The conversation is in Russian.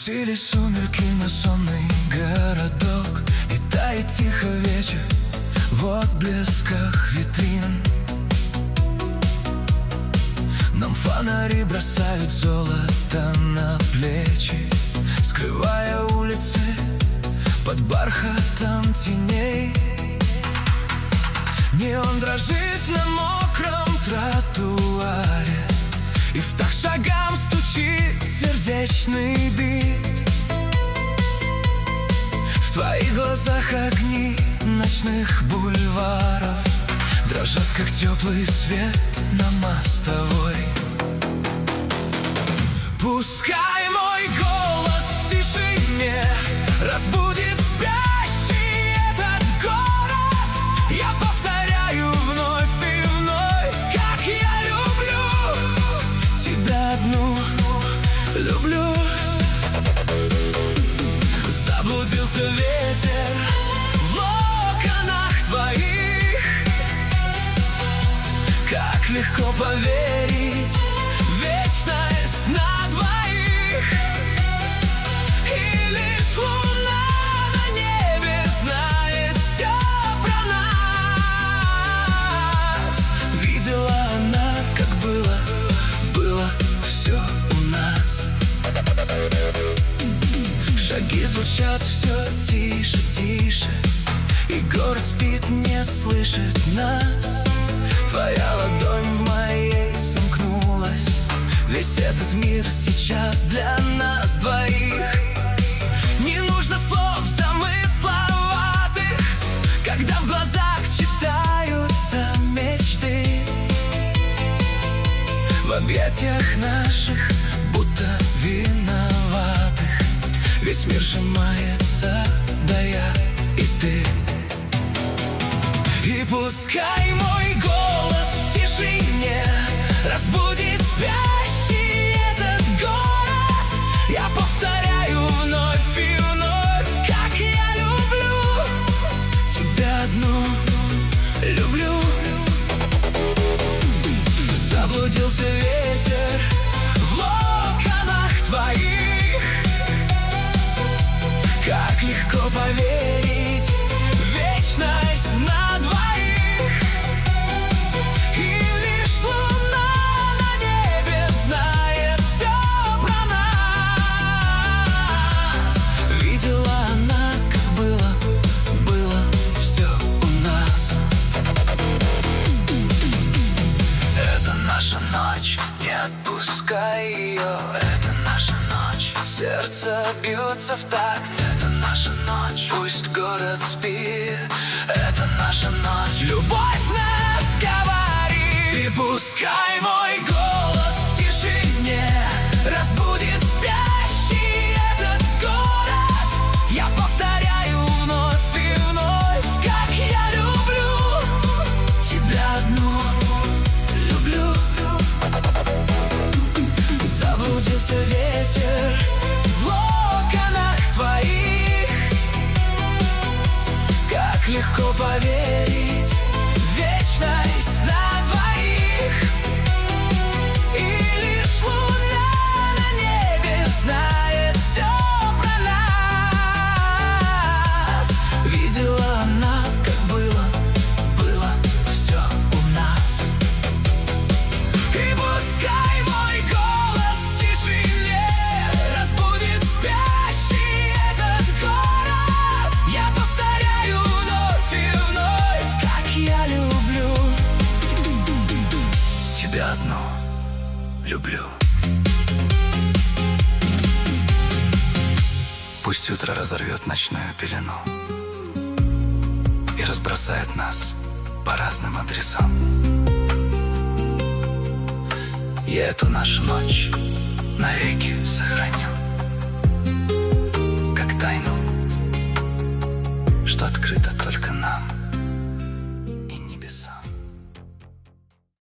Опустились сумерки на сонный городок, и тает тихо вечер в отблесках витрин. Нам фонари бросают золото на плечи, скрывая улицы под бархатом теней. Неон дрожит на мокром тротуаре, и в такт шагам стучит сердечный бит. В твоих глазах огни ночных бульваров дрожат, как теплый свет на мостовой. Пускай мой голос в тишине разбудит спящий этот город. Я повторяю вновь и вновь, как я люблю тебя одну, люблю. Заблудился ветер в локонах твоих. Как легко поверить в вечность на двоих. И лишь луна на небе знает все про нас. Видела она, как было все у нас. Шаги звучат все тише, тише, и город спит, не слышит нас. Твоя ладонь в моей сомкнулась. Весь этот мир сейчас для нас двоих. Не нужно слов замысловатых, когда в глазах читаются мечты. В объятиях наших будто виноватых весь мир сжимается, да я и ты. И пускай мой голос в тишине разбудит спящий этот город. Я повторяю вновь и вновь, как я люблю тебя одну, люблю. Заблудился ветер в локонах твоих. Как легко поверить в вечность на двоих. И лишь луна на небе знает все про нас. Видела она, как было все у нас. Это наша ночь, не отпускай ее. Это наша ночь, сердце бьется в такт. Это наша ночь, пусть город спит. Это наша ночь, любовь нас говорит. И пускай мой голос в тишине разбудит спящий этот город. Я повторяю вновь и вновь, как я люблю тебя одну, люблю. Заблудился ветер в локонах твоих. Как легко поверить в вечность на двоих. И лишь луна на небе знает все про нас. Видела она, как было все у нас. И пускай мой голос в тишине разбудит спящий этот город. Я повторяю вновь и вновь, как я люблю тебя одну, люблю. Пусть утро разорвет ночную пелену и разбросает нас по разным адресам. Я эту нашу ночь навеки сохраню, как тайну, что открыто только нам.